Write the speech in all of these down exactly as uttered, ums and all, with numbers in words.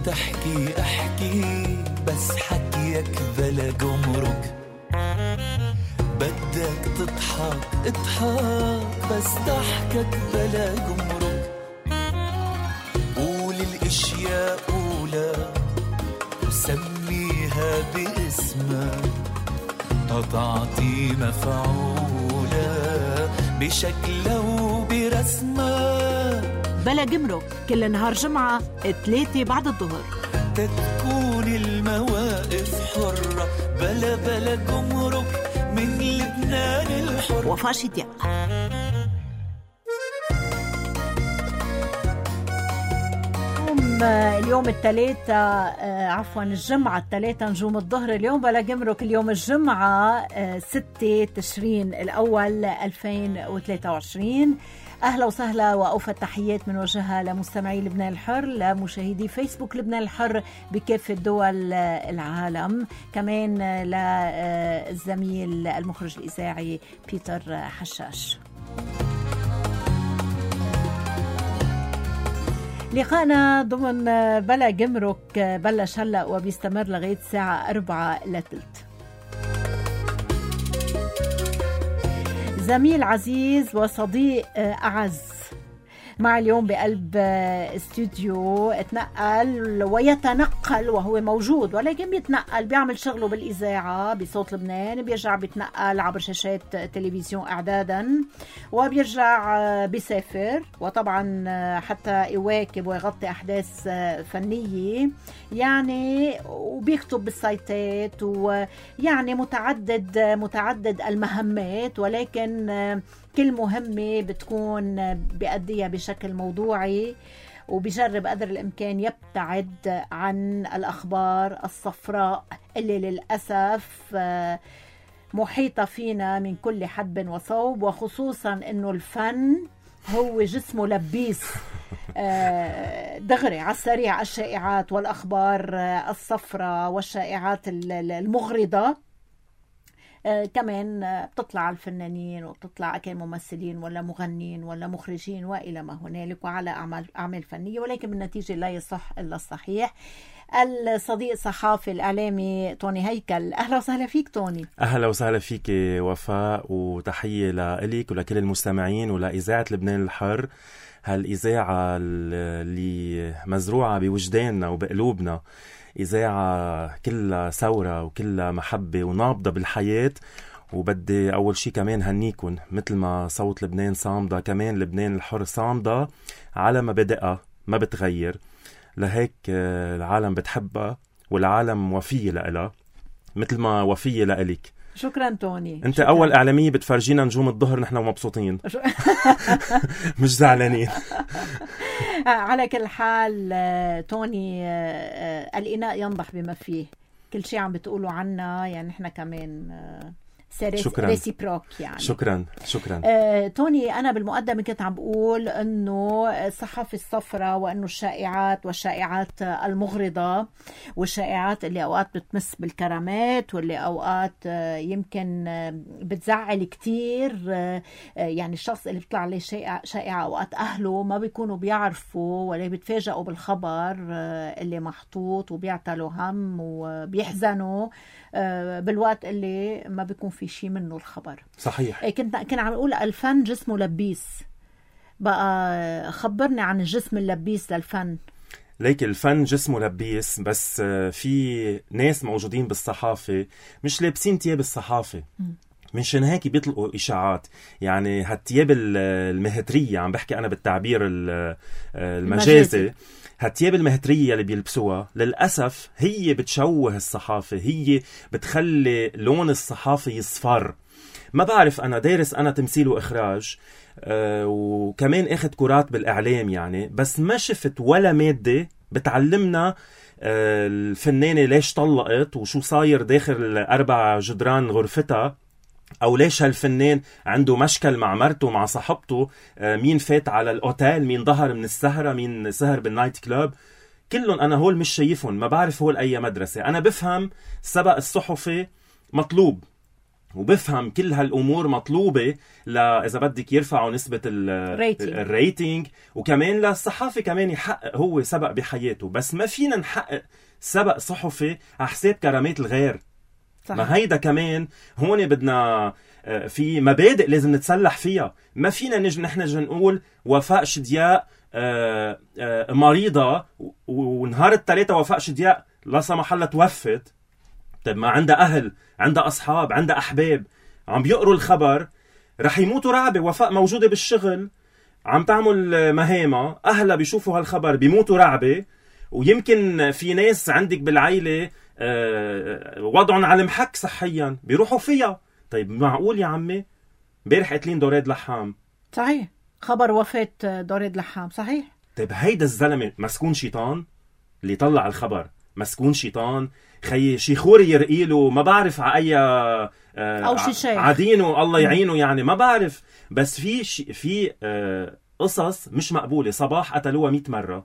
تحكي احكي بس حكيك بلا جمرك، بدك تضحك اضحك بس ضحكك بلا جمرك، قول الاشياء قولها وسميها باسمها، تعطي مفعولة بشكلها وبرسمها. بلا جمرك كل نهار جمعة ثلاثة بعد الظهر، تكون المواقف حرة بلا بلا جمرك من لبنان الحر. وفاء دياب. اليوم الثلاثة عفوا الجمعة الثلاثة نجوم الظهر، اليوم بلا جمرك، اليوم الجمعة ستة تشرين الأول ألفين وثلاثة وعشرين. أهلا وسهلا وأوفى التحيات من وجهها لمستمعي لبنان الحر، لمشاهدي فيسبوك لبنان الحر بكافة دول العالم، كمان للزميل المخرج الإذاعي بيتر حشاش. لقاءنا ضمن بلا جمرك بلش هلأ وبيستمر لغاية الساعة أربعة إلا ثلث. زميل عزيز وصديق أعز مع اليوم بقلب استوديو، اتنقل ويتنقل وهو موجود ولكن بيتنقل، بيعمل شغله بالإذاعة بصوت لبنان، بيرجع بيتنقل عبر شاشات تلفزيون إعدادا، وبيرجع بيسافر، وطبعا حتى يواكب ويغطي أحداث فنية يعني، وبيكتب بالسايتات، ويعني متعدد متعدد المهمات، ولكن كل مهمة بتكون بيأديها بشكل موضوعي، وبيجرب قدر الإمكان يبتعد عن الأخبار الصفراء اللي للأسف محيطة فينا من كل حدب وصوب، وخصوصا أنه الفن هو جسمه لبيس دغري على السريع الشائعات والأخبار الصفراء والشائعات المغرضة. آه كمان آه بتطلع الفنانين وبتطلع أكيد ممثلين ولا مغنين ولا مخرجين وإلى ما هنالك، وعلى أعمال, أعمال فنية، ولكن بالنتيجة لا يصح إلا الصحيح. الصديق صحافي الإعلامي توني هيكل، أهلا وسهلا فيك توني. أهلا وسهلا فيك وفاء، وتحية لإليك ولكل المستمعين ولإذاعة لبنان الحر، هالإذاعة اللي مزروعة بوجداننا وبقلوبنا، إذاعة كلها ثورة وكلها محبة ونابضة بالحياة. وبدي أول شي كمان هنيكن مثل ما صوت لبنان صامدة، كمان لبنان الحر صامدة على مبادئها ما بتغير، لهيك العالم بتحبها والعالم وفية لإلها مثل ما وفية لإلك. شكرا توني. انت شكراً. اول اعلامية بتفرجينا نجوم الظهر، نحن مبسوطين مش زعلانين. على كل حال توني، الإناء ينضح بما فيه، كل شيء عم بتقولوا عنا يعني نحن كمان ريسيبروك يعني. شكرا شكرا. آه، توني، أنا بالمقدمة كنت عم بقول أنه الصحافة الصفراء، وأنه الشائعات والشائعات المغرضة والشائعات اللي أوقات بتمس بالكرامات، واللي أوقات آه يمكن آه بتزعل كتير، آه يعني الشخص اللي بيطلع عليه شائعة, شائعة أوقات أهله ما بيكونوا بيعرفوا ولا بيتفاجئوا بالخبر آه اللي محطوط، وبيعتلوا هم وبيحزنوا آه بالوقت اللي ما بيكون في شيء منه الخبر. صحيح. كنت كنا عم نقول الفن جسمه لبيس، بقى خبرني عن الجسم اللبيس للفن. ليك الفن جسمه لبيس، بس في ناس موجودين بالصحافة مش لابسين تياب الصحافة، منشان هيك بيطلقوا إشاعات. يعني هالتياب المهترية، عم بحكي أنا بالتعبير المجازي، هالتياب المهترية اللي بيلبسوها للأسف هي بتشوه الصحافة، هي بتخلي لون الصحافة يصفر. ما بعرف، أنا دارس أنا تمثيل وإخراج أه وكمان أخذ كورات بالإعلام يعني، بس ما شفت ولا مادة بتعلمنا أه الفنانة ليش طلقت وشو صاير داخل أربع جدران غرفتها، أو ليش هالفنان عنده مشكل مع مرته مع صاحبته، مين فات على الأوتيل، مين ظهر من السهرة، مين سهر بالنايت كلاب. كلهم أنا هول مش شايفهم، ما بعرف هول أي مدرسة. أنا بفهم السبق الصحفي مطلوب، وبفهم كل هالامور مطلوبه لا اذا بدك يرفعوا نسبه الريتنج، وكمان للصحافي كمان يحقق هو سبق بحياته. بس ما فينا نحقق سبق صحفي على حساب كرامات الغير. صحيح. ما هيدا كمان هون بدنا في مبادئ لازم نتسلح فيها. ما فينا نجي نحن نجي نقول وفاء شدياء مريضه ونهار الثلاثه وفاء شدياء لا سمح الله توفت. طيب ما عندها أهل، عندها أصحاب، عندها أحباب، عم بيقروا الخبر، رح يموتوا رعبة. وفاء موجودة بالشغل عم تعمل مهامة، أهلها بيشوفوا هالخبر بيموتوا رعبة. ويمكن في ناس عندك بالعائلة وضعهم على المحك صحيا بيروحوا فيها. طيب معقول يا عمي؟ امبارح قتلين دوريد لحام. صحيح، خبر وفاة دوريد لحام. صحيح. طيب هيدا الزلمة مسكون شيطان اللي طلع الخبر، مسكون شيطان خي شيخوري يرقيله، ما بعرف على اي آه او شي شيخ عدينه الله يعينه، يعني ما بعرف. بس في في آه قصص مش مقبوله. صباح قتلوها مئة مره،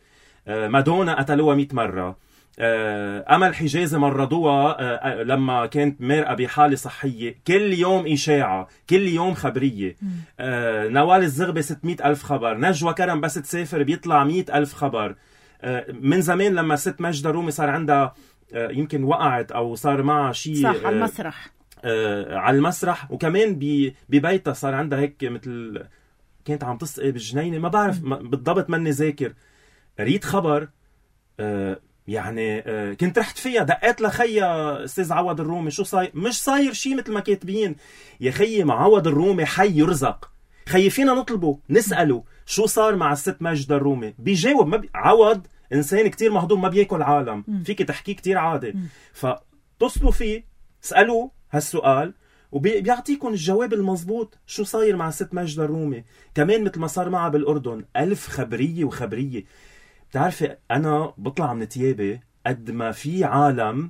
آه مادونا قتلوها مئة مره، آه امل حجازي مرضوها آه لما كانت مرأة بحاله صحيه. كل يوم اشاعه، كل يوم خبريه. آه نوال الزغبي ستمئة الف خبر، نجوى كرم بس تسافر بيطلع مئة الف خبر. آه من زمان لما ست ماجدة رومي صار عندها يمكن وقعت او صار معها شيء صح على المسرح آه على المسرح، وكمان ببيتها صار عندها هيك مثل كانت عم تسقي بالجنينه، ما بعرف بالضبط ماني ذاكر. ريت خبر آه يعني آه كنت رحت فيها، دقيت لخيا استاذ عوض الرومي شو صاير. مش صاير شيء مثل ما كاتبين يا خيي. مع عوض الرومي حي يرزق، خيي فينا نطلبه نساله شو صار مع الست ماجدة الرومي. بيجاوب. ما بي... عوض إنسان كتير مهضوم، ما بياكل عالم، م. فيك تحكي كتير عادي. م. فتصلوا فيه اسألوه هالسؤال وبيعطيكم الجواب المضبوط شو صاير مع الست ماجدة الرومي. كمان مثل ما صار معها بالأردن، ألف خبرية وخبرية. بتعرفي أنا بطلع من تيابي قد ما في عالم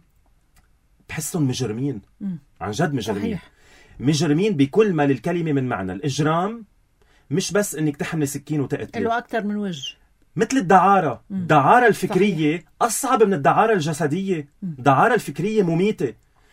بحسهم مجرمين. م. عن جد مجرمين. صحيح. مجرمين بكل ما للكلمة من معنى. الإجرام مش بس إنك تحملي سكين وتقتلي، له أكتر من وجه. مثل الدعارة. مم. الدعارة الفكرية صحيح. أصعب من الدعارة الجسدية. الدعارة الفكرية مميتة.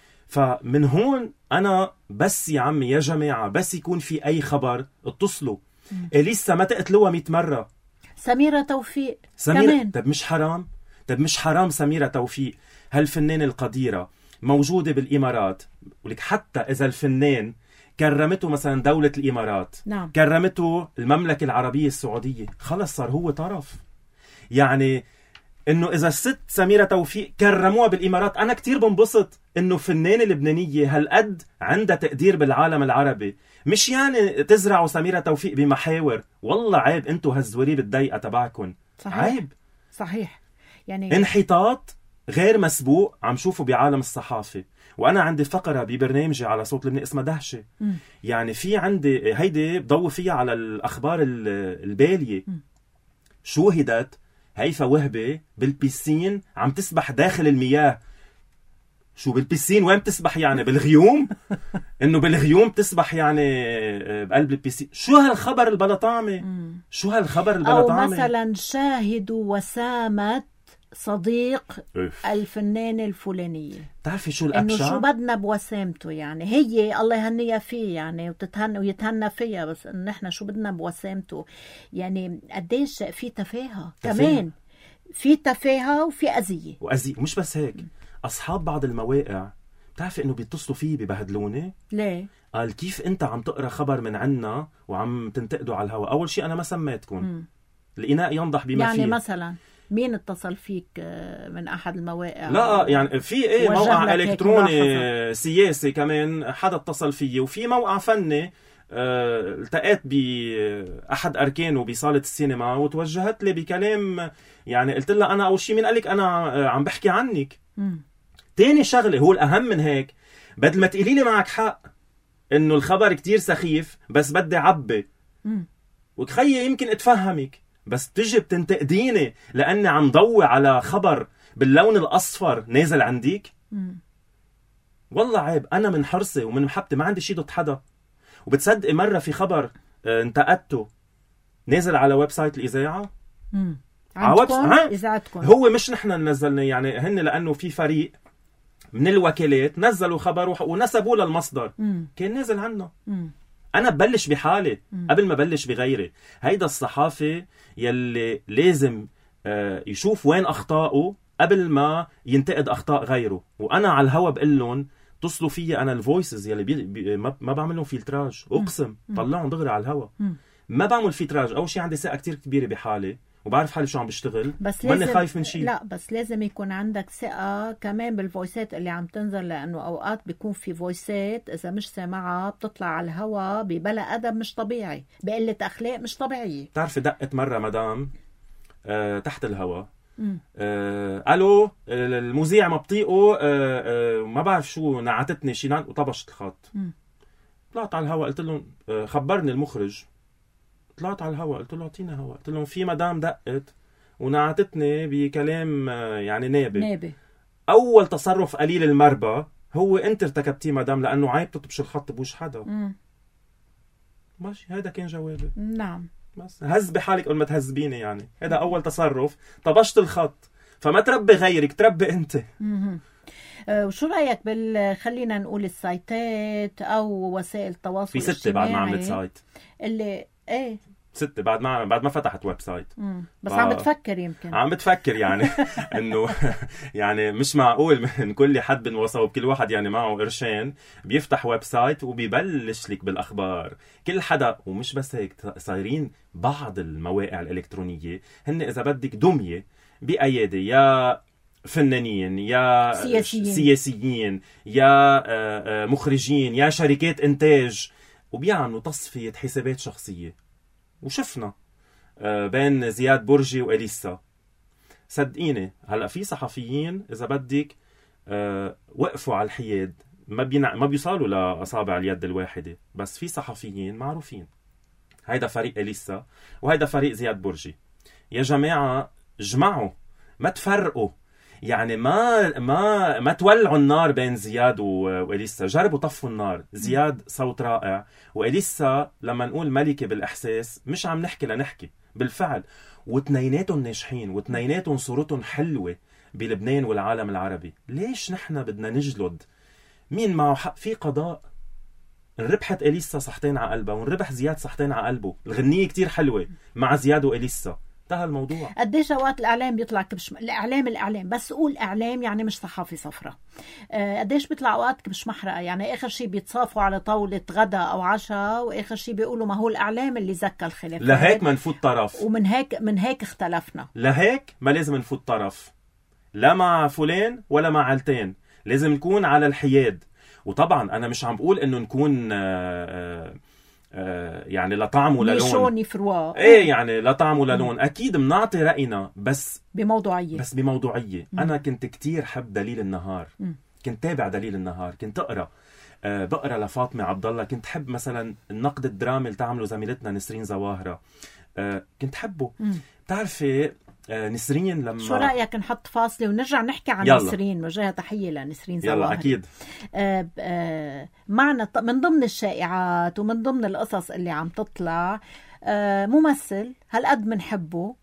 فمن هون أنا بس يا عمي يا جماعة بس يكون في أي خبر اتصلوا. إيه لسه ما تقتلوها مئة مرة. سميرة توفيق سميرة كمان. طب مش حرام؟ طب مش حرام سميرة توفيق هالفنانة القديرة موجودة بالإمارات، ولك حتى إذا الفنان كرمته مثلا دولة الإمارات، نعم. كرمته المملكة العربية السعودية، خلص صار هو طرف. يعني إنه إذا الست سميرة توفيق كرموها بالإمارات، أنا كتير بنبسط إنه فنانة لبنانية هالقد عندها تقدير بالعالم العربي. مش يعني تزرعوا سميرة توفيق بمحاور. والله عيب أنتوا هالزوري بالضيقة تبعكم. صحيح. عيب. صحيح. يعني انحطاط غير مسبوق عم شوفه بعالم الصحافة. وأنا عندي فقرة ببرنامجي على صوت لبنان اسمها دهشة. م. يعني في عندي هيدي بضوي فيها على الأخبار البالية. م. شوهدت هيفا وهبة بالبيسين عم تسبح داخل المياه. شو بالبيسين؟ وين بتسبح يعني؟ بالغيوم؟ إنه بالغيوم تسبح يعني بقلب البيسين؟ شو هالخبر البلطامة؟ شو هالخبر البلطامة؟ أو مثلا شاهدوا وسامة صديق إف. الفنانة الفلانية. تعرفي شو الأبشع؟ إنه شو بدنا بوسامته، يعني هي الله يهنيها فيه يعني وتتهنى ويتهنى فيها، بس إن إحنا شو بدنا بوسامته. يعني قديش في تفاهة. كمان في تفاهة وفي أذية وأذية. مش بس هيك، أصحاب بعض المواقع بتعرفي إنه بيتصلوا فيه ببهدلوني. ليه؟ قال كيف أنت عم تقرأ خبر من عنا وعم تنتقدوا على الهواء؟ أول شيء أنا ما سميتكم. الإناء ينضح بما يعني فيه. يعني مثلا مين اتصل فيك من أحد المواقع؟ لا يعني في إيه موقع إلكتروني سياسي كمان حدا اتصل فيه، وفي موقع فني اه التقيت بأحد أركانه بصالة السينما وتوجهت لي بكلام. يعني قلت لها أنا أول شيء مين قالك أنا عم بحكي عنك؟ م. تاني شغلة هو الأهم من هيك، بدل ما تقولي لي معك حق إنه الخبر كتير سخيف بس بدي عبي وتخيي يمكن اتفهمك، بس تجي بتنتقديني لأني عم ضوي على خبر باللون الأصفر نازل عنديك. مم. والله عيب. أنا من حرصي ومن محبتي ما عندي شي ضد حدا. وبتصدقي مرة في خبر اه انتقدته نازل على ويب سايت الإذاعة. عندكم إذاعتكم. هو مش نحن نزلنا، يعني هن لأنه في فريق من الوكالات نزلوا خبر ونسبوا للمصدر مم. كان نازل عنه. مم. أنا ببلش بحالي مم. قبل ما ببلش بغيري. هيدا الصحافي يلي لازم يشوف وين أخطائه قبل ما ينتقد أخطاء غيره. وأنا على الهوا بقول لهم اتصلوا فيي، أنا الفويسز يلي بي بي ما بعمل لهم فلتراج، أقسم طلعهم دغري على الهوا. ما بعمل فلتراج. أول شيء عندي ثقة كتير كبيرة بحالي وبعرف حالي شو عم بشتغل، بس ماني لازم خايف من شيء. لا بس لازم يكون عندك ثقة كمان بالفويسات اللي عم تنزل، لأنه أوقات بيكون في فويسات إذا مش سامعها بتطلع على الهوا ببلا أدب مش طبيعي، بقلة أخلاق مش طبيعية. بتعرفي دقت مرة مدام أه تحت الهوا، أه ألو المذيع ما بطيقه، أه أه ما بعرف شو نعتتني شي وطبشت الخط. م. طلعت على الهوا قلت لهم أه خبرني المخرج. طلعت على الهوا قلت له اعطينا هوا، قلت لهم في مدام دقت ونعتتني بكلام يعني نابي. نابي. اول تصرف قليل المربى هو انت ارتكبتيه مدام، لانه عيب تطبش الخط بوش حدا. مم. ماشي، هذا كان جوابي. نعم. بس هز بحالك قبل ما تهذبيني، يعني هذا اول تصرف، طبشت الخط. فما تربي غيرك، تربي انت. مم. وشو رأيك بال خلينا نقول السايتات او وسائل التواصل الاجتماعي؟ في ستة بعد ما عملت سايت اللي ايه ستة بعد ما بعد ما فتحت ويب سايت. مم. بس ف... عم بتفكر يمكن عم بتفكر يعني انه يعني مش معقول من كل حد بنوصل وكل واحد يعني معه قرشين بيفتح ويب سايت وبيبلش لك بالاخبار. كل حدا، ومش بس هيك، صايرين بعض المواقع الالكترونيه هن اذا بدك دميه بايادي يا فنانين يا سياسيين, سياسيين يا مخرجين يا شركات انتاج، وبيعملوا تصفيه حسابات شخصيه. وشفنا بين زياد برجي وإليسا. صدقيني هلا في صحفيين اذا بدك وقفوا على الحياد، ما بينع... ما بيوصلوا لاصابع اليد الواحده، بس في صحفيين معروفين. هيدا فريق إليسا وهيدا فريق زياد برجي. يا جماعه جمعوا، ما تفرقوا، يعني ما ما ما تولعوا النار بين زياد وإليسا. جربوا طفوا النار. زياد صوت رائع، وإليسا لما نقول ملكة بالإحساس مش عم نحكي لنحكي، بالفعل. واثنيناتهم ناجحين، واثنيناتهم صورتهم حلوة بلبنان والعالم العربي. ليش نحن بدنا نجلد مين معه حق؟ في قضاء. انربحت إليسا صحتين على قلبها، ونربح زياد صحتين على قلبه. الغنية كتير حلوة مع زياد وإليسا. انتهى الموضوع. قديش اوقات الاعلام بيطلع كبش الاعلام الاعلام بس قول اعلام يعني مش صحافي صفرة. أه قديش بيطلع اوقات كبش محرقه، يعني اخر شيء بيتصافوا على طاوله غدا او عشاء، واخر شيء بيقولوا ما هو الاعلام اللي زكى الخلاف. لهيك ما نفوت طرف، ومن هيك من هيك اختلفنا. لهيك ما لازم نفوت طرف، لا مع فلان ولا مع علتين. لازم نكون على الحياد. وطبعا انا مش عم بقول انه نكون آآ آآ يعني لا طعم ولا لون، ايه يعني لا طعم ولا لون. اكيد بنعطي راينا بس بموضوعيه بس بموضوعيه. مم. انا كنت كتير حب دليل النهار. مم. كنت تابع دليل النهار، كنت اقرا أه بقرا لفاطمه عبد الله. كنت حب مثلا النقد الدرامي اللي تعمله زميلتنا نسرين زواهره. أه كنت حبه. مم. بتعرفي أه نسرين لما شو رايك نحط فاصله ونرجع نحكي عن يلا. نسرين، وجهها تحيه لنسرين زواهر. يلا اكيد. آه آه معنا من ضمن الشائعات ومن ضمن القصص اللي عم تطلع آه ممثل هالقد منحبه،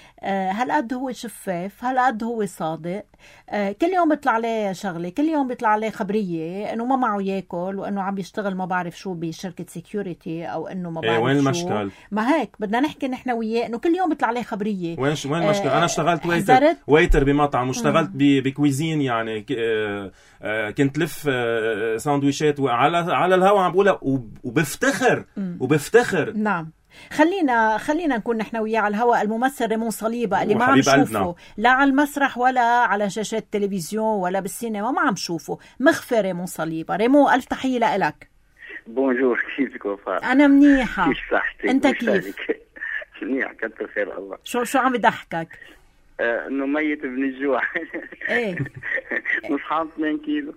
آه هالقد هو شفاف، هالقد هو صادق، آه كل يوم بيطلع عليه شغله، كل يوم بيطلع عليه خبريه انه ما معه ياكل، وانه عم يشتغل ما بعرف شو بشركه سيكيورتي، او انه ما بعرف ايه وين شو. المشكل؟ ما هيك بدنا نحكي نحن وياه انه كل يوم بيطلع عليه خبريه. وين وين المشكل؟ آه انا اشتغلت ويتر ويتر بمطعم، واشتغلت بكويزين يعني. آه آه كنت لف آه ساندويشات وعلى على الهوا عم بقولها، وبفتخر وبفتخر. نعم. خلينا خلينا نكون نحن وياه على الهواء. الممثل ريمون صليبة اللي ما عم نشوفه لا على المسرح ولا على شاشات التلفزيون ولا بالسينما، ما عم نشوفه. مخفي ريمون صليبة. ريمون ألف تحية لك. بونجور، كيفك وفاء؟ أنا منيحة. كيف صحتك؟ أنت كيف؟ منيح، كتر خير الله. شو شو عم يضحكك؟ آه انه ميت من الجوع. ايه مصحاب اثنين كيلو.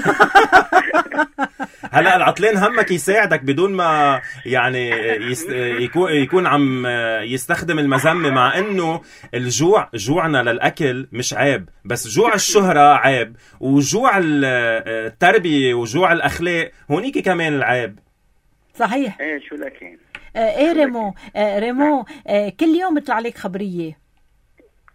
هلا العطلين همك يساعدك بدون ما يعني يست... يكون يكون عم يستخدم المذمه، مع انه الجوع جوعنا للاكل مش عيب، بس جوع الشهره عيب، وجوع التربيه وجوع الاخلاق هونيك كمان العيب. صحيح. ايه شو لكن آه ايه ريمو آه ريمو آه كل يوم بيطلع عليك خبريه.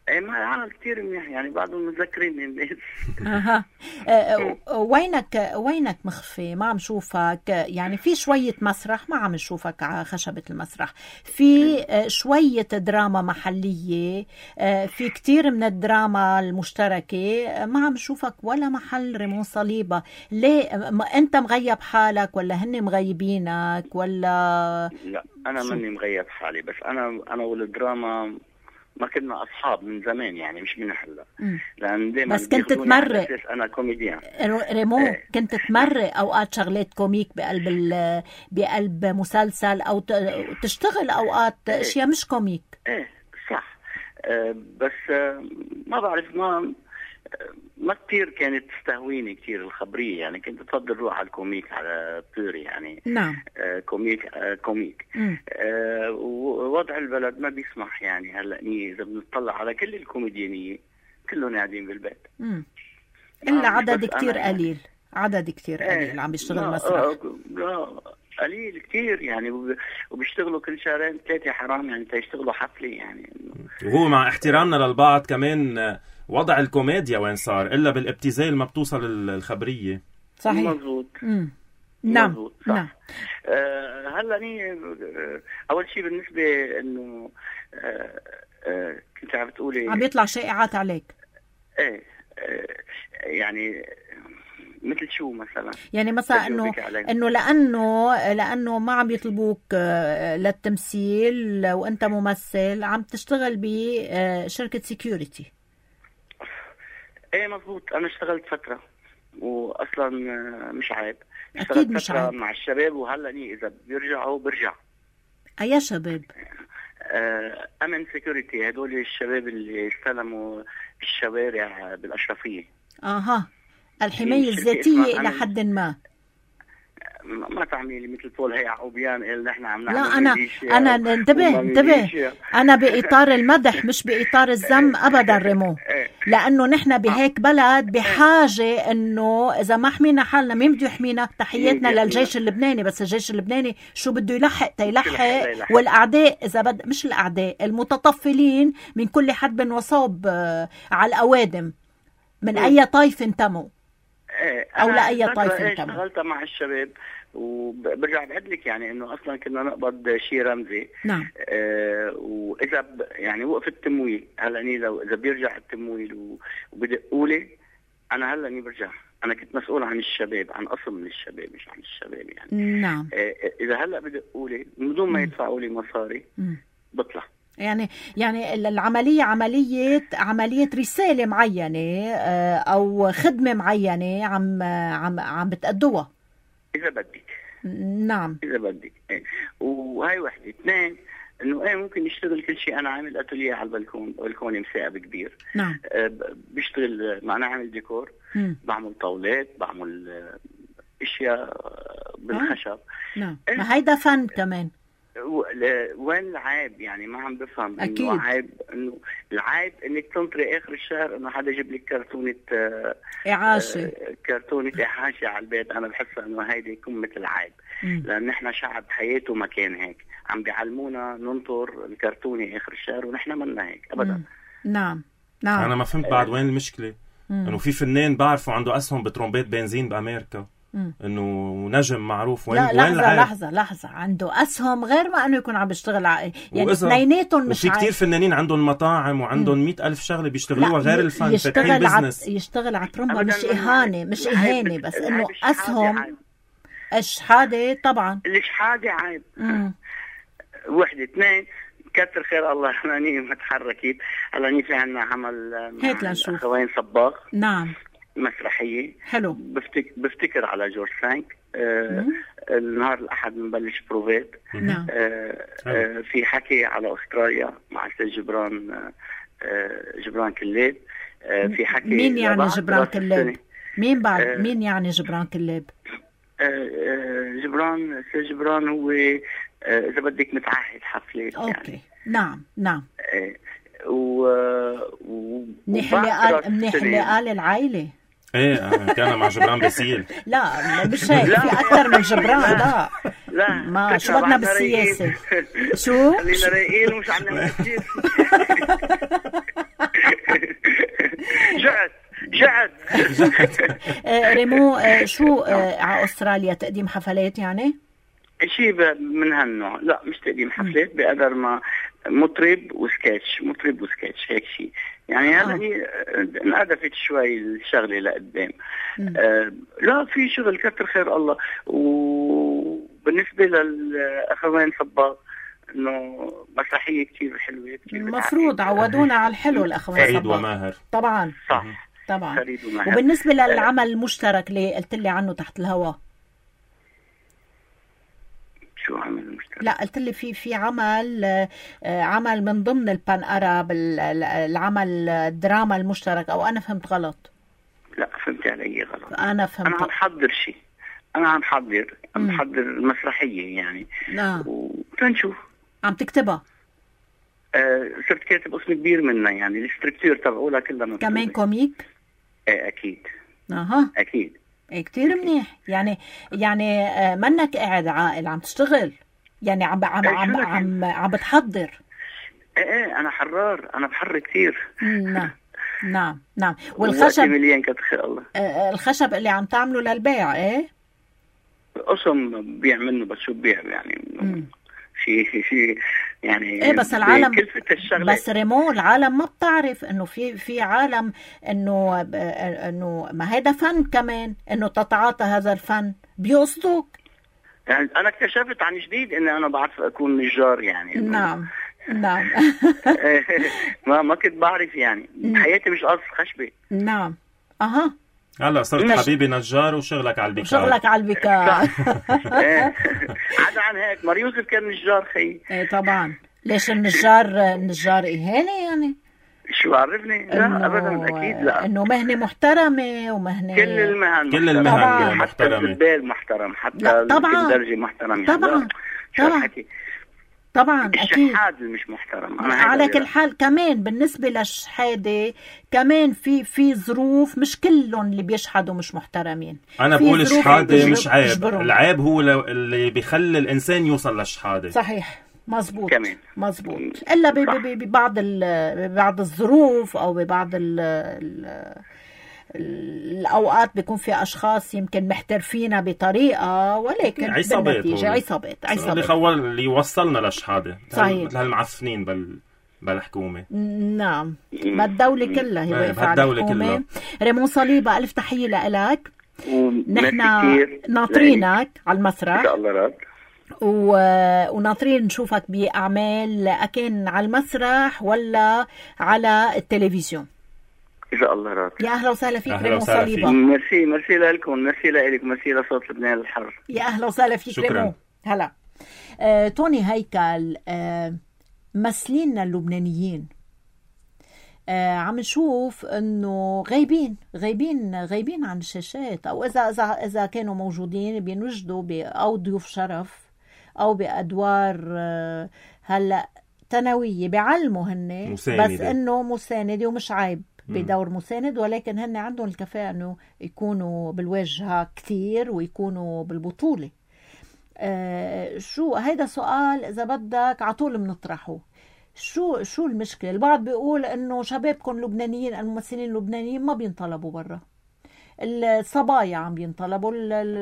ايه ما عمل كتير منيح يعني، بعضهم متذكرين الناس. اها. آه، وينك وينك مخفي؟ ما عم شوفك يعني. في شوية مسرح ما عم نشوفك على خشبة المسرح، في آه، شوية دراما محلية، آه، في كتير من الدراما المشتركة، آه، ما عم نشوفك ولا محل ريمون صليبة. ليه؟ م- انت مغيب حالك ولا هن مغيبينك ولا؟ لا انا شو؟ ماني مغيب حالي، بس انا انا والدراما ما كنا اصحاب من زمان يعني، مش من هلا. مم. لان دائما بس كنت تمرق انا كوميديان. ريمون، إيه. كنت تمرق اوقات شغلات كوميك بقلب ال- بقلب مسلسل، او ت- تشتغل اوقات اشياء مش كوميك. ايه صح. آه بس آه ما بعرف، ما ما كثير كانت تستهويني كثير الخبريه يعني، كنت بفضل روح على الكوميك على بيري يعني. نعم. آه كوميك آه كوميك مم. آه ووضع البلد ما بيسمح يعني. هلا اذا بنطلع على كل الكوميديانيه كلهم قاعدين بالبيت. مم. نعم، الا عدد بس كتير أنا يعني- قليل، عدد كتير إيه، قليل عم بيشتغل لا، مسرح. آه، لا قليل كتير يعني، وب- وبيشتغلوا كل شهرين ثلاثة، حرام يعني تيشتغلوا حفلة يعني. وهو مع احترامنا للبعض كمان، آه، وضع الكوميديا وين صار إلا بالابتذال ما بتوصل ال- الخبرية. صحيح. مظبوط. مم. نعم. مظبوط، صح. نعم. آه هلا ني آه أول شيء بالنسبة إنه آه آه كنت عم بتقولي عم بيطلع شائعات عليك. إيه آه يعني مثل شو مثلا؟ يعني مثلا انه تجاوبك عليه. انه لانه لانه ما عم يطلبوك آه، للتمثيل وانت ممثل، عم تشتغل بشركة سيكيورتي. ايه مظبوط. انا اشتغلت فترة واصلا آه، مش عيب. أكيد اشتغلت مش فترة عيب. مع الشباب، وهلا ني اذا بيرجعوا برجع. اي شباب؟ آه، امن سيكوريتي، هدول الشباب اللي استلموا الشوارع بالاشرفية. اها. الحماية الشركة الذاتية اسمها الى أمن. حد ما. ما ما تعملي مثل بول هي يعقوبيان قال نحن عم نعمل لا انا ميليشيا انا وما انتبه انتبه ميليشيا. انا باطار المدح مش باطار الذم ابدا ريمو. إيه. لانه نحن بهيك بلد بحاجه انه اذا ما حمينا حالنا مين بده يحمينا؟ تحياتنا مين بده للجيش اللبناني، بس الجيش اللبناني شو بده يلحق تيلحق، يلحق. والاعداء اذا بد مش الاعداء المتطفلين من كل حدب وصوب آه، على الاوادم من مم. اي طائف انتموا. إيه. أو أنا لأي فترة طائفة إيه انتموا. اشتغلت مع الشباب، وبرجع بعد لك يعني انه اصلا كنا نقبض شيء رمزي. نعم. آه واذا ب يعني وقف التمويل، هلا ني لو اذا بيرجع التمويل و- وبدقوا لي، انا هلا ني برجع. انا كنت مسؤول عن الشباب، عن قسم من الشباب مش عن الشباب يعني. نعم. آه اذا هلا بدقوا لي من دون ما مم. يدفعوا لي مصاري مم. بطلع. يعني يعني العملية عملية عملية رسالة معينة آه، أو خدمة معينة عم عم عم بتأدوها. اذا بدك نعم. اذا بدك إيه. وهي وحده. اثنين، انه ايه ممكن يشتغل كل شيء. انا عامل اتوليه على البلكون، بلكوني مساعد كبير. نعم. آه ب- بشتغل معنا، عامل ديكور، مم. بعمل طاولات، بعمل آه، اشياء آه، بالخشب. نعم. ما هيدا فن كمان. و- ل- وين العيب يعني؟ ما عم بفهم أكيد. انه عيب، انه العيب انك تنطري اخر الشهر انه حدا يجيب لك كرتونه آه، إعاشة. آه، كرتونه احاشه على البيت. انا بحس انه هيدي قمه العيب، مم. لان نحن شعب حياته ما كان هيك. عم بيعلمونا ننطر الكرتونه اخر الشهر، ونحن منا هيك ابدا. مم. نعم. نعم. أنا ما فهمت بعد وين المشكلة. مم. إنه في فنان بعرفه عنده أسهم بترومبيت بنزين بأمريكا، مم. إنه نجم معروف. وين لا وين لحظة العيب؟ لحظة لحظة، عنده أسهم غير ما أنه يكون عم بيشتغل ع... يعني وإذا- اثنيناتهم مش وفي كتير عايز. فنانين عندهم مطاعم وعندهم مئة ألف شغلة بيشتغلوها لا، غير ي- الفن، فاتحين يشتغل على بزنس. يشتغل على ترمبة، أبداً مش ما إهانة مش العيب إهانة، بت- بس العيب إنه الشحادة أسهم عيب. الشحادة طبعا. الشحاده عيب. مم. وحده. اثنين، كتر خير الله هلاني ما تحركت. هلاني في عنا عمل هات مع لنشوف. الاخوين صباغ، نعم. مسرحيه. حلو. بفتك بفتكر على جورج فرانك. آه مم. النهار الاحد بنبلش بروفات. نعم. آه آه في حكي على استراليا مع استاذ جبران آه آه جبران كلاب. آه في حكي مين يعني لبعض جبران راس كلاب؟ السنة. مين بعد آه. مين يعني جبران كلاب؟ آه آه جبران استاذ جبران هو آه اذا بدك متعهد حفله اوكي. يعني. نعم. نعم. آه و و منيح وبعد اللي راس قال منيح السنة- اللي قال العائلة. ايه آه، كان مع جبران باسيل. لا مش هيك، لا. في أكثر من جبران. لا لا ما شو فكرة بدنا بعدنا رايقين. بالسياسة؟ شو؟ خلينا رايقين ومش عم نعمل كتير. رجعت. ريمو شو على أستراليا تقديم حفلات يعني؟ شيء من هالنوع. لا مش تقديم حفلات، بقدر ما مطرب وسكتش، مطرب وسكتش هيك شيء يعني. هلا آه. انقدفت شوي الشغله لقدام. آه لا في شغل كتر خير الله. وبالنسبه للاخوين صباغ انه مسرحيه كثير حلوه كثير. المفروض عودونا على الحلو الاخوين فريد وماهر. طبعا صح طبعا. فريد وماهر. وبالنسبه للعمل المشترك اللي قلت لي عنه تحت الهواء، شو عمل مشترك؟ لا قلت لي في في عمل عمل من ضمن البان اراب، العمل الدراما المشترك، او انا فهمت غلط؟ لا فهمت علي غلط. انا فهمت. انا عم بحضر شيء، انا عم بحضر عم بحضر مسرحيه يعني. نعم. وتنشوف. عم تكتبها؟ آه صرت كاتب قسم كبير منها يعني، الستركتور تبعولها كلها مكتوبه. كمان كوميك؟ ايه اكيد. اها اكيد. ايه كتير منيح يعني. يعني منك قاعد عاقل، عم تشتغل يعني، عم عم عم عم, عم بتحضر. ايه ايه انا حرار، انا بحرر كثير. نعم نعم نعم. والخشب مليان كتر الله. الخشب اللي عم تعمله للبيع ايه؟ قسم بيع منه، بس شو بيع يعني شيء شيء يعني. ايه بس العالم الشغلة. بس ريمو العالم ما بتعرف انه في في عالم انه انه ما هيدا فن كمان، انه تتعاطى هذا الفن بيقصدوك يعني. انا اكتشفت عن جديد اني انا بعرف اكون نجار يعني. نعم نعم. ما ما كنت بعرف يعني بحياتي، مش قص خشبه. نعم. اها هلا صرت حبيبي نجار وشغلك على البكاء. شغلك على البكاء. عدا عن هيك مار يوسف كان نجار خي. ايه طبعا. ليش النجار النجار اهانه يعني؟ شو عرفني؟ لا ابدا اكيد لا. انه مهنه محترمه ومهنه كل المهن كل المهن محترمه. حتى الزبال محترم، حتى الدرجه محترم طبعا يعني. طبعا طبعا اكيد. الشحاد مش محترم. أنا على كل حال كمان بالنسبه للشحاده كمان في في ظروف، مش كلهم اللي بيشحدوا مش محترمين. انا بقول الشحاده مش عيب، العيب هو اللي بيخلي الانسان يوصل للشحاده. صحيح مزبوط كمان مزبوط. الا ببعض ببعض الظروف او ببعض ال ال الأوقات بيكون في أشخاص يمكن محترفينها بطريقة، ولكن بالنتيجة عصابات عصابات اللي خول اللي يوصلنا للشهادة. صحيح. مثل هالمعفنين بال بالحكومة. نعم ما الدولة كلها هي واقفة على الحكومة. ريمون صليبة ألف تحية لك. نحن ناطرينك على المسرح إن شاء الله رب، و... وناطرين نشوفك بأعمال أكن على المسرح ولا على التلفزيون إن شاء الله راضي. يا أهلا وسهلا فيك ريمون صليبة. ميرسي ميرسي لكم، ميرسي لك، ميرسي لصوت لبنان الحر. يا أهلا وسهلا فيك ريمون. هلا آه، توني هيكل آه، ممثلينا اللبنانيين آه، عم نشوف انه غايبين غايبين غايبين عن الشاشات، او اذا اذا اذا كانوا موجودين بينوجدوا او ضيوف شرف او بادوار آه، هلا ثانويه بيعلموا هن، بس انه مساندة ومش عيب بدور مساند، ولكن هن عندهم الكفاءة انه يكونوا بالواجهة كتير ويكونوا بالبطولة. آه شو هيدا سؤال اذا بدك عطول بنطرحه. شو شو المشكلة؟ البعض بيقول انه شبابكم لبنانيين، الممثلين اللبنانيين ما بينطلبوا برا، الصبايا عم بينطلبوا،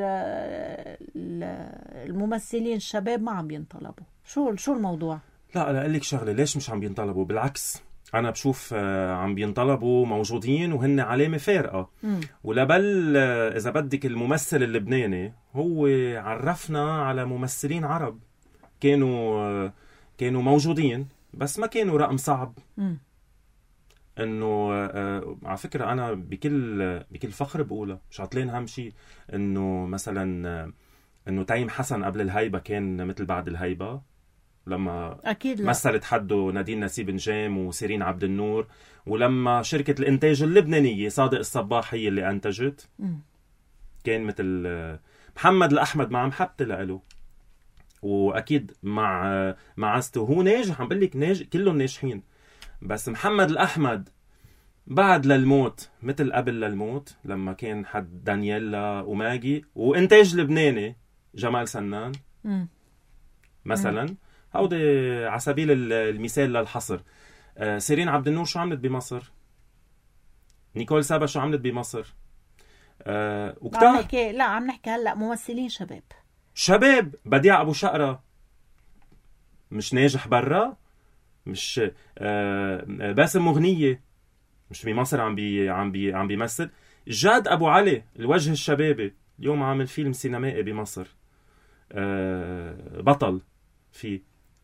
الممثلين الشباب ما عم بينطلبوا. شو شو الموضوع؟ لا لا لك شغله، ليش مش عم بينطلبوا؟ بالعكس أنا بشوف عم بينطلبوا موجودين وهن علامة فارقة. م. ولبل إذا بدك الممثل اللبناني هو عرفنا على ممثلين عرب كانوا كانوا موجودين بس ما كانوا رقم صعب. م. إنه على فكرة أنا بكل بكل فخر بقولها، مش عطلين أهم شيء إنه مثلا إنه تايم حسن قبل الهيبة كان مثل بعد الهيبة، لما أكيد مثلت حده نادين نسيب نجام وسيرين عبد النور، ولما شركة الإنتاج اللبنانية صادق الصباح هي اللي أنتجت م. كان مثل محمد الأحمد مع محبتي لإله، وأكيد مع معزته هو ناجح، عم بقلك ناجح، كلهم ناجحين، بس محمد الأحمد بعد للموت مثل قبل للموت لما كان حد دانييلا وماجي وإنتاج لبناني جمال سنان م. مثلا م. هودي على سبيل المثال للحصر. سيرين عبد النور شو عملت بمصر؟ نيكول سابا شو عملت بمصر؟ آه عم وكتار نحكي لا عم نحكي هلا ممثلين شباب. شباب. بديع أبو شقرة مش ناجح برا؟ مش آه باسم مغنية مش بمصر عم بي عم بي عم بيمثل؟ جاد أبو علي الوجه الشبابي اليوم عامل فيلم سينمائي بمصر، آه بطل فيه.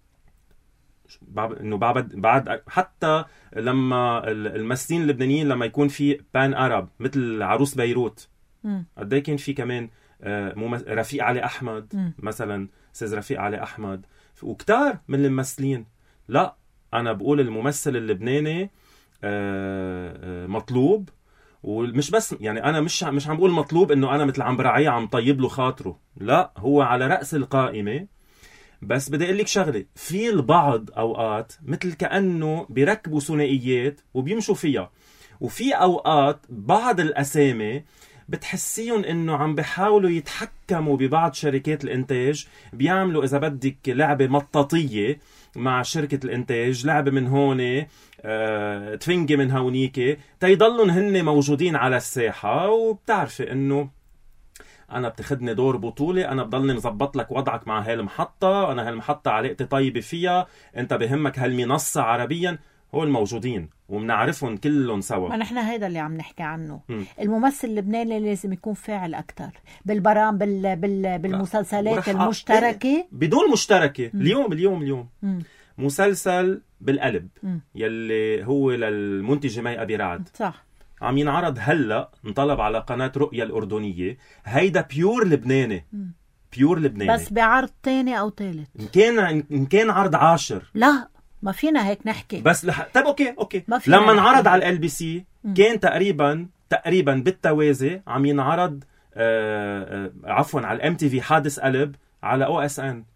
انه بعد بعد حتى لما الممثلين اللبنانيين لما يكون في بان ارب مثل عروس بيروت قد ايه كان في كمان رفيق علي احمد م. مثلا استاذ رفيق علي احمد وكتار من الممثلين. لا انا بقول الممثل اللبناني مطلوب، ومش بس يعني انا مش مش عم بقول مطلوب انه انا مثل عم براعيه عم طيب له خاطره، لا هو على راس القائمه. بس بدي اقول لك شغله، في البعض اوقات مثل كانه بيركبوا ثنائيات وبيمشوا فيها، وفي اوقات بعض الاسامي بتحسيهم انه عم بيحاولوا يتحكموا ببعض شركات الانتاج، بيعملوا اذا بدك لعبه مطاطيه مع شركه الانتاج، لعبه من هون أه، تفنجي من هونيك تيضلون هن موجودين على الساحه. وبتعرفي انه انا بتاخدني دور بطولة، انا بضلني مزبط لك وضعك مع هالمحطة، انا هالمحطة علاقتي طيبة فيها، انت بهمك هالمنصة عربيا. هو الموجودين ومنعرفهم كلهم سوا. ما نحن هيدا اللي عم نحكي عنه. م. الممثل اللبناني لازم يكون فاعل اكتر بالبرام بال بال بالمسلسلات المشتركة بدون مشتركة. م. اليوم اليوم اليوم م. مسلسل بالقلب م. يلي هو للمنتجة مي أبي رعد، صح، عم ينعرض هلا، انطلب على قناة رؤيا الأردنية. هيدا بيور لبناني، م. بيور لبناني، بس بعرض تاني أو تالت. إن كان إن كان عرض عاشر لا ما فينا هيك نحكي. بس لح... طيب أوكي أوكي لما انعرض على ال بي سي كان تقريبا تقريبا بالتوازي عم ينعرض آه... آه... عفوا على الام تي في حادث قلب على او اس ان.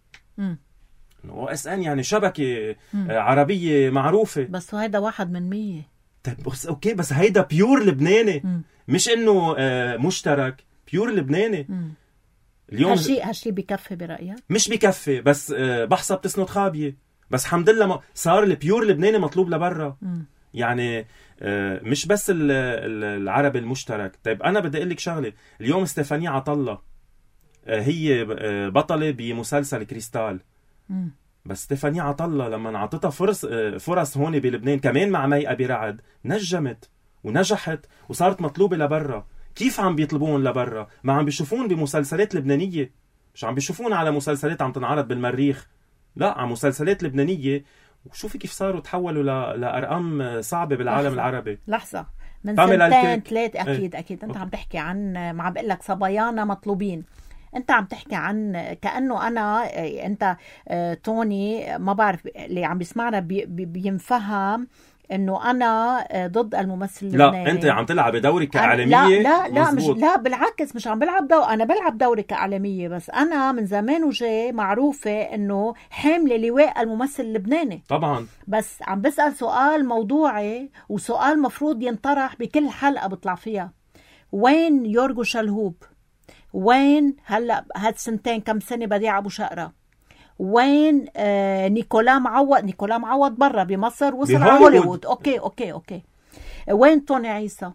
او اس ان يعني شبكة آه عربية معروفة، بس هيدا واحد من مية. طيب بس اوكي، بس هيدا بيور لبناني، م. مش انه آه مشترك، بيور لبناني. م. اليوم هالشي هالشي بكفي برايك؟ مش بكفي، بس آه بحصة بتسند خابية. بس الحمد لله ما صار البيور لبناني مطلوب لبرا. يعني آه مش بس ال ال العربي المشترك. طيب انا بدي اقول لك شغله، اليوم ستيفانية عطلة آه هي آه بطلة بمسلسل كريستال. م. بس ستيفانية عطلة لما انعطتها فرص فرص هون بلبنان كمان مع مي أبي رعد نجمت ونجحت وصارت مطلوبة لبرا. كيف عم بيطلبون لبرا؟ ما عم بيشوفون بمسلسلات لبنانية، مش عم بيشوفون على مسلسلات عم تنعرض بالمريخ، لا على مسلسلات لبنانية. وشوفي كيف صاروا تحولوا ل... لأرقام صعبة بالعالم لحظة. العربي. لحظة من سنتين ثلاث أكيد ايه. أكيد أنت أوكي. عم تحكي عن ما عم بقول لك صبايانا مطلوبين، انت عم تحكي عن كأنه انا انت توني ما بعرف اللي عم بيسمعنا بي بينفهم انه انا ضد الممثل اللبناني. لا انت عم تلعب دورك كإعلامية. لا لا لا مش لا بالعكس، مش عم بلعب دور، انا بلعب دوري كإعلامية، بس انا من زمان وجاي معروفة انه حاملة لواء الممثل اللبناني طبعا. بس عم بسأل سؤال موضوعي وسؤال مفروض ينطرح بكل حلقة بطلع فيها. وين يورغو شلهوب؟ وين هلا هاد سنتين كم سنه بديع ابو شقره؟ وين آه نيكولا معوض؟ نيكولا معوض برا بمصر وصل على هوليوود. اوكي اوكي اوكي وين توني عيسى؟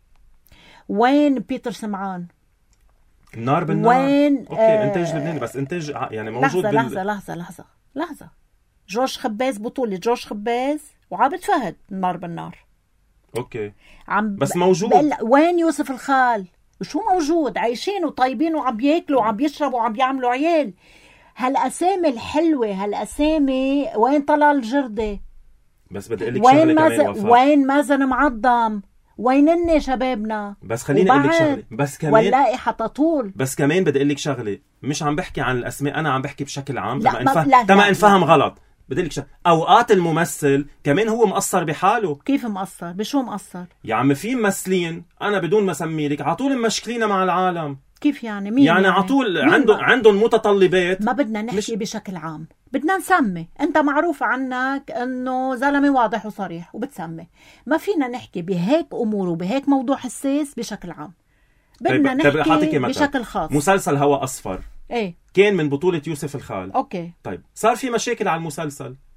وين بيتر سمعان؟ النار بالنار. وين اوكي آه انتاج لبناني بس انتاج يعني موجود. لحظه بال... لحظه لحظه لحظه لحظه جورج خباز، بطوله جورج خباز وعابد فهد، النار بالنار. اوكي عم بس موجود. بل... وين يوسف الخال؟ شو موجود؟ عايشين وطيبين وعم بياكلوا وعم بيشربوا وعم بيعملوا عيال. هالأسامي الحلوة، هالأسامي وين طلال الجردة؟ بس بدي أقول لك شغلة كمان وفاء. وين مازن معظم؟ وينن شبابنا؟ بس خليني أقول لك شغلة، بس كمان واللاقي حتطول. بس كمان بدي أقول لك شغلة، مش عم بحكي عن الأسماء، أنا عم بحكي بشكل عام. لا تما ما انفهم لا تما انفهم غلط. بدي لك شغلة، أوقات الممثل كمان هو مقصر بحاله. كيف مقصر؟ بشو مقصر؟ يا عم في ممثلين أنا بدون ما أسمي لك عطول مشكلين مع العالم. كيف يعني؟ مين يعني, يعني؟ عطول عندهم عندهم متطلبات. ما بدنا نحكي مش... بشكل عام، بدنا نسمي. انت معروف عنك انه زلمه واضح وصريح وبتسمي، ما فينا نحكي بهيك امور وبهيك موضوع حساس بشكل عام، بدنا طيب نحكي بشكل خاص. مسلسل هوا اصفر ايه كان من بطولة يوسف الخال. اوكي طيب صار في مشاكل على المسلسل،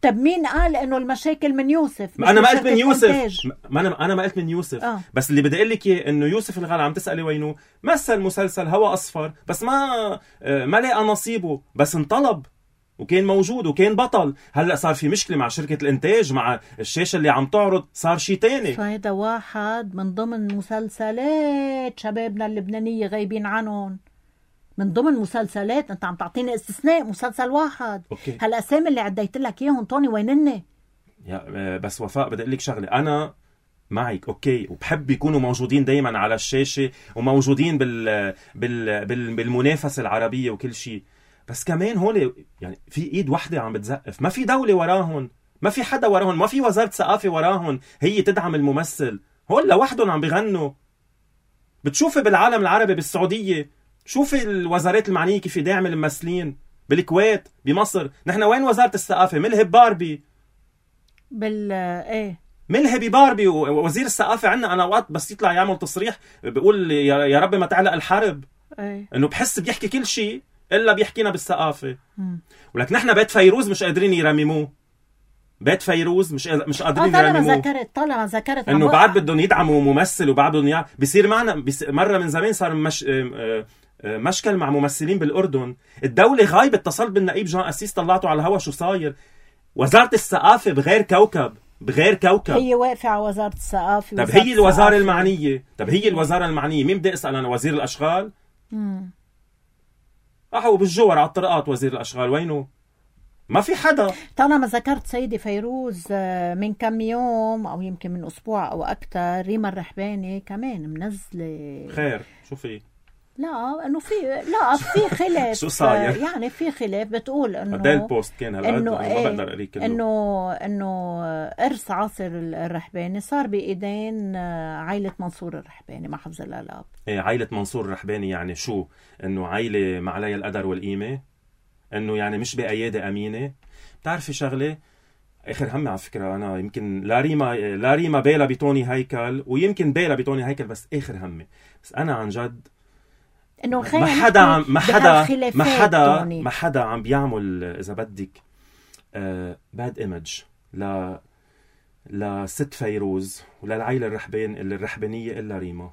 طب مين قال انه المشاكل من يوسف؟ انا ما قلت من يوسف إنتاج. ما انا انا ما قلت من يوسف آه. بس اللي بدي اقول لك اياه انه يوسف الغلا عم تسالي وينه، مثل مسلسل هوا اصفر بس ما ما لقى نصيبه، بس انطلب وكان موجود وكان بطل. هلا صار في مشكله مع شركه الانتاج، مع الشاشه اللي عم تعرض، صار شيء تاني. هيدا واحد من ضمن مسلسلات شبابنا اللبنانيه غايبين عنهم، من ضمن مسلسلات. انت عم تعطيني استثناء مسلسل واحد. أوكي. هالاسامي اللي عديت لك اياهم طوني وينن؟ يا بس وفاء بدي اقول لك شغله، انا معك اوكي وبحب يكونوا موجودين دايما على الشاشه وموجودين بال... بال... بال... بالمنافسه العربيه وكل شيء، بس كمان هول يعني في ايد وحده عم بتزقف، ما في دوله وراهم، ما في حدا وراهم، ما في وزاره ثقافه وراهم هي تدعم الممثل، هول لوحدهم عم بيغنوا. بتشوفي بالعالم العربي بالسعوديه، شوفي الوزارات المعنيه كيف داعم الممثلين، بالكويت، بمصر. نحن وين وزاره الثقافه؟ ملهب باربي بال ايه ملهبي باربي. ووزير الثقافه عندنا انا وقت بس يطلع يعمل تصريح بيقول يا رب ما تعلق الحرب، ايه انه بحس بيحكي كل شيء الا بيحكينا بالثقافه. ولكن نحن بيت فيروز مش قادرين يرمموه، بيت فيروز مش مش قادرين آه يرمموه. طالما ذكرت طالما ذكرت انه بعد بدهم يدعموا ممثل وبعد بدهم يع... بيصير معنا بيصير مره من زمان صار مش... مشكل مع ممثلين بالاردن، الدوله غايبه. اتصلت بالنقيب جان أسيس طلعته على الهوا شو صاير. وزاره الثقافه بغير كوكب، بغير كوكب. هي واقفه على وزاره الثقافه. طب هي الوزاره المعنيه، طب هي الوزاره المعنيه مين بدي اسال انا؟ وزير الاشغال؟ امم احو بالجوار على الطرقات وزير الاشغال وينه؟ ما في حدا. طالما ذكرت سيدي فيروز، من كم يوم او يمكن من اسبوع او اكثر ريما الرحباني كمان منزله خير شو في؟ لا انه في لا في خلاف. شو صاير؟ يعني في خلاف بتقول انه قد البوست كان هلا انه ما ايه بقدر اقريه كله. انه انه ارث عاصر الرحباني صار بايدين عائله منصور الرحباني مع حفظ الالقاب. ايه عائله منصور الرحباني يعني شو؟ انه عائله ما عليها القدر والقيمه، انه يعني مش بايادي امينه. بتعرفي شغله اخر همي على فكره، انا يمكن لا ريما لا ريما بيلا بتوني هيكل ويمكن بيلا بتوني هيكل، بس اخر همي بس انا عن جد انه ما حدا عم ما حدا ما حدا ما حدا عم بيعمل اذا بدك باد ايمج ل لست فيروز ولا العائله الرحبان الرحبانيه الا ريما.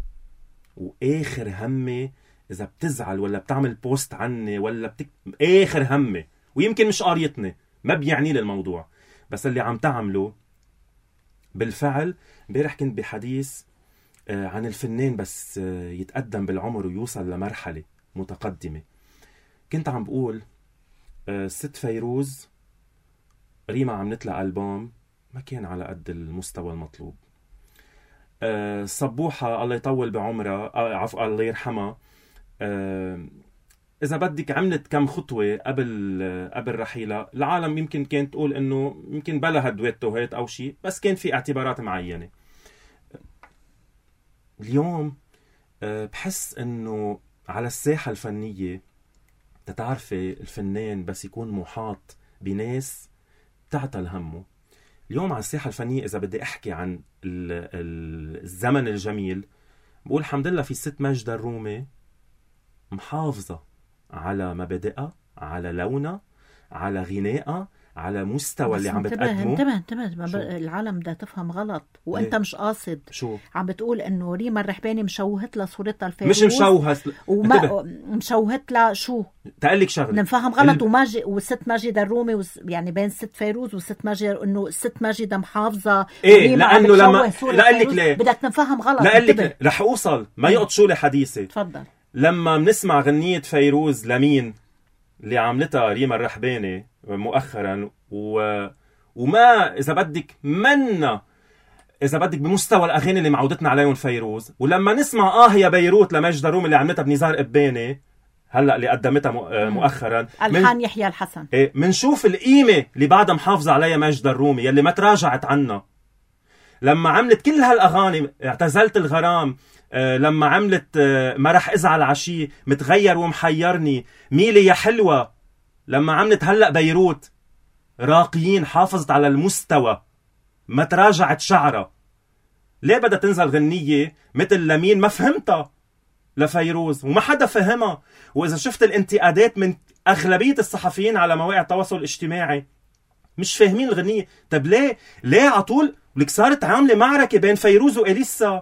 واخر همي اذا بتزعل ولا بتعمل بوست عني ولا بتك... اخر همي، ويمكن مش قاريتني ما بيعني لي الموضوع، بس اللي عم تعمله بالفعل. امبارح كنت بحديث عن الفنان بس يتقدم بالعمر ويوصل لمرحلة متقدمة، كنت عم بقول ست فيروز ريما عم نطلع ألبوم ما كان على قد المستوى المطلوب. صبوحة الله يطول بعمرها عفوا الله يرحمها، إذا بدك عملت كم خطوة قبل قبل رحيلها. العالم يمكن كانت تقول إنه يمكن بلا هالدويتوهات أو شيء، بس كان في اعتبارات معينة. اليوم بحس إنه على الساحة الفنية تتعرفي الفنان بس يكون محاط بناس تعتل همه. اليوم على الساحة الفنية إذا بدي أحكي عن الزمن الجميل بقول الحمد لله في الست ماجدة الرومي محافظة على مبادئها، على لونها، على غنائها، على مستوى اللي عم بتقدمه. انتبه انتبه انتبه العالم ده تفهم غلط وانت ليه؟ مش قاصد. شو عم بتقول انه ريما الرحباني مشوهت لها صورتها الفيروز؟ مش مشوهت وما مشوهت لها شو؟ تقلك شغله نفهم غلط. ال... وماجي والست ماجدة الرومي وس... يعني بين ست فيروز والست ماجدة انه الست ماجدة محافظه. ايه لانه لما لقلك ليه بدك نفهم غلط. لقلك رح اوصل ما يقطشوا لي حديثي. تفضل. لما بنسمع غنية فيروز لمين اللي عملتها ريما الرحباني مؤخرا و... وما إذا بدك منا إذا بدك بمستوى الأغاني اللي معودتنا عليهم فيروز، ولما نسمع آه يا بيروت لمجدة الرومي اللي عملتها بنزار قباني هلأ اللي قدمتها مؤخرا ألحان من... يحيى الحسن. إيه منشوف القيمة اللي بعدها محافظة عليها مجدة الرومي يلي ما تراجعت عنا. لما عملت كل هالأغاني اعتزلت الغرام، أه لما عملت أه ما رح ازعل عشي، متغير ومحيرني، ميلي يا حلوة، لما عملت هلأ بيروت، راقيين حافظت على المستوى ما تراجعت شعرها. ليه بدها تنزل غنية مثل لمين؟ ما فهمتها لفيروز وما حدا فهمها. وإذا شفت الانتقادات من أغلبية الصحفيين على مواقع التواصل الاجتماعي مش فاهمين الغنية. طب ليه ليه عطول لك صارت عاملة معركة بين فيروز وإليسا؟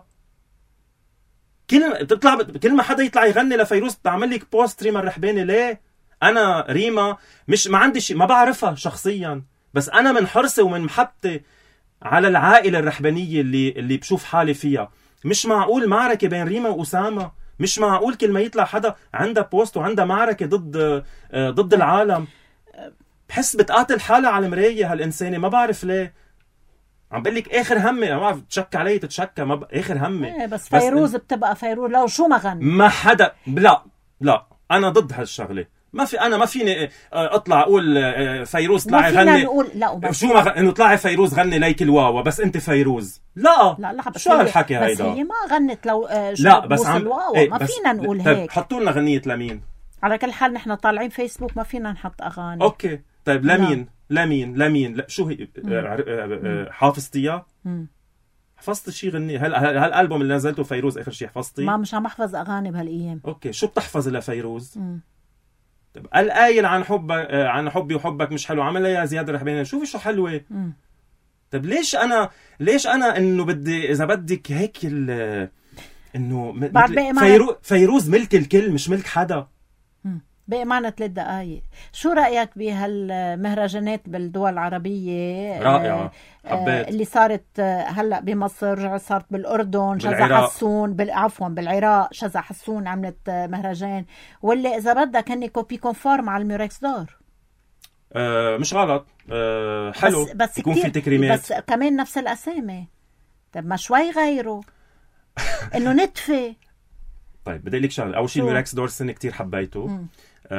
كل تطلع كل ما حدا يطلع يغني لفيروز بتعمل لك بوست ريما الرحباني. ليه؟ أنا ريما مش ما عندي شيء، ما بعرفها شخصيا، بس أنا من حرصي ومن محبتي على العائلة الرحبانية اللي اللي بشوف حالي فيها. مش معقول معركة بين ريما وأسامة، مش معقول كل ما يطلع حدا عنده بوست وعنده معركة ضد ضد العالم. بحس بتقاتل حالها على المراية هالإنسانة، ما بعرف ليه. عم بقول لك آخر همي، ما بعرف تشكى علي تتشكى، ما ب... آخر همي. بس فيروز بس بتبقى فيروز لو شو ما غني ما حدا. لا لا أنا ضد هالشغلة. ما في أنا ما فيني أطلع أقول فيروز طلعي غني نقول لا شو ما غ... إنه طلعي فيروز غني ليك الواوا بس أنت فيروز. لا لا لا شو هالحكي هيدا؟ بس هي ما غنت لو لا بس عم الواوا ايه ما فينا نقول طيب هيك. حطوا لنا غنية لمين؟ على كل حال نحن طالعين فيسبوك ما فينا نحط أغاني. أوكي طيب لمين لمين لمين لا شو هي حافظتيها؟ حفظت شي غني هل هالالبوم اللي نزلته فيروز اخر شي حفظتي؟ ما مش عم احفظ اغاني بهالايام. اوكي شو بتحفظ لفيروز؟ طيب القايل عن حب عن حبي وحبك مش حلو عملها يا زياد الرحباني، شوفي شو حلوه. مم. طيب ليش انا ليش انا انه بدي اذا بدك هيك انه فيرو... فيروز ملك الكل مش ملك حدا. بقي معنا ثلاث دقايق. شو رأيك بهالمهرجانات بالدول العربية؟ رائعة حبيت. اللي صارت هلأ بمصر، صارت بالأردن شذا حسون بال... عفوا بالعراق شذا حسون عملت مهرجان، واللي إذا بدك هني كوبي كونفورم على الميركس دور. أه مش غلط. أه حلو بس, بس يكون في تكريمات، بس كمان نفس الأسامي. طب ما شوي غيره إنه نتفي. طيب بدي لك شغله. أول شيء الميركس دور السنة كتير حبيته. م.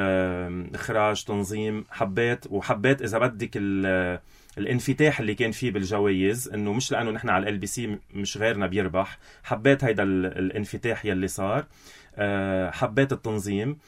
إخراج تنظيم حبيت، وحبيت إذا بدك الانفتاح اللي كان فيه بالجوائز، إنه مش لأنه نحن على ال بي سي مش غيرنا بيربح. حبيت هيدا الانفتاح يلي صار. حبيت التنظيم.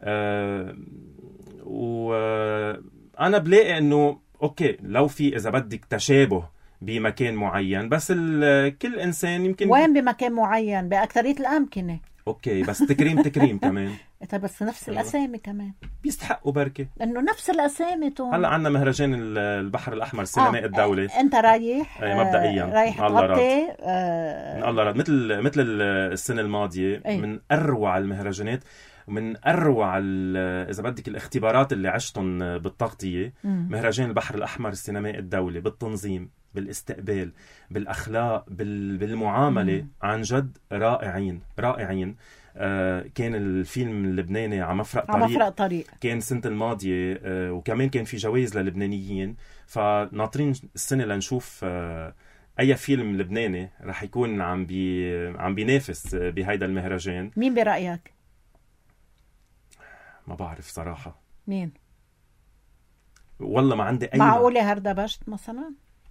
وأنا بلاقي إنه أوكي لو في إذا بدك تشابه بمكان معين، بس كل إنسان يمكن وين بمكان معين بأكثرية الأمكنة. اوكي بس تكريم تكريم كمان. طيب بس نفس الاسامي كمان بيستحقوا بركه، انه نفس الاسامي تون. هلا عندنا مهرجان البحر الاحمر سينماء آه. الدولي. انت رايح اي مبدئيا رايح تغطي آه. الله راد مثل مثل السنه الماضيه. أي. من اروع المهرجانات، من اروع اذا بدك الاختبارات اللي عشتهم بالتغطيه. م. مهرجان البحر الاحمر السينماء الدولي، بالتنظيم، بالاستقبال، بالاخلاق، بالمعامله. مم. عن جد رائعين رائعين. آه كان الفيلم اللبناني عم مفرق طريق, مفرق طريق كان السنه الماضيه. آه وكمان كان في جوائز للبنانيين، فناطرين السنه لنشوف آه اي فيلم لبناني رح يكون عم بي عم بينافس بهيدا المهرجان. مين برايك؟ ما بعرف صراحه. مين؟ والله ما عندي اي. معقوله هردبشت مثلا؟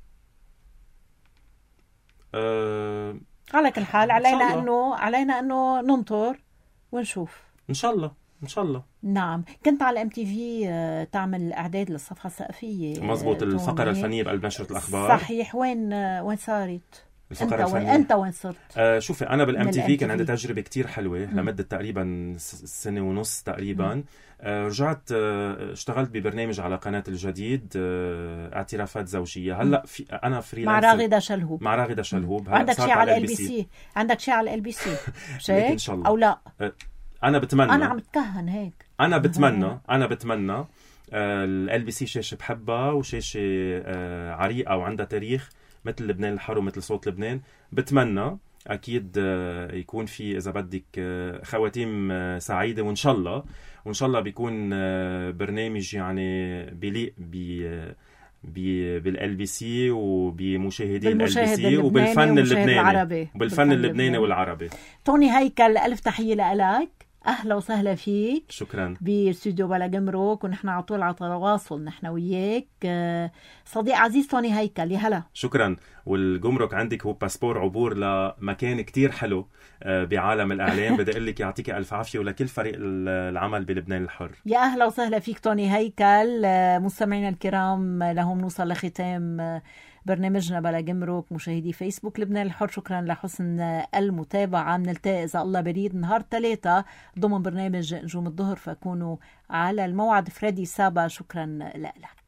أه... على كل حال علينا انه علينا انه ننطر ونشوف ان شاء الله ان شاء الله. نعم. كنت على ام تي في تعمل اعداد للصفحه الثقافيه. مزبوط. الفقره الفنيه بقلب نشره الاخبار. صحيح. وين وين صارت الفقره انت الفنيه؟ وين انت وين صرت؟ آه شوفي انا بالام تي في كان عندي تجربه كتير حلوه. م. لمده تقريبا سنه ونص تقريبا. آه رجعت آه اشتغلت ببرنامج على قناه الجديد، آه اعترافات زوجيه. هلا في انا فريلانسر مع راغده شلهوب. مع راغده شلهوب. عندك شيء على ال بي سي؟ عندك شيء على ال بي سي ان شاء الله او لا؟ آه انا بتمنى. انا عم تكهن هيك. انا بتمنى انا بتمنى ال بي سي شاشه بحبها، وشاشه آه عريقه وعندها تاريخ مثل لبنان الحر ومثل صوت لبنان. بتمنى اكيد يكون في اذا بدك خواتيم سعيده، وان شاء الله وان شاء الله بيكون برنامج يعني بيليق ب بالال بي سي وبمشاهدين ال بي سي وبالفن اللبناني وبالفن اللبناني والعربي. توني هيكل، الف تحيه لك. اهلا وسهلا فيك. شكرا. باستوديو بلا جمرك، ونحن على طول على تواصل نحن وياك. صديق عزيز توني هيكل، يا هلا. شكرا. والجمرك عندك هو باسبور عبور لمكان كتير حلو بعالم الاعلام. بدي اقول لك يعطيك الف عافيه، ولكل فريق العمل بلبنان الحر. يا اهلا وسهلا فيك توني هيكل. مستمعينا الكرام، لهم نوصل لختام برنامجنا بلا جمرك. مشاهدي فيسبوك لبنان الحر، شكرا لحسن المتابعة. نلتقي إذا الله بريد نهار ثلاثة ضمن برنامج نجوم الظهر، فكونوا على الموعد. فريدي سابا، شكرا لك.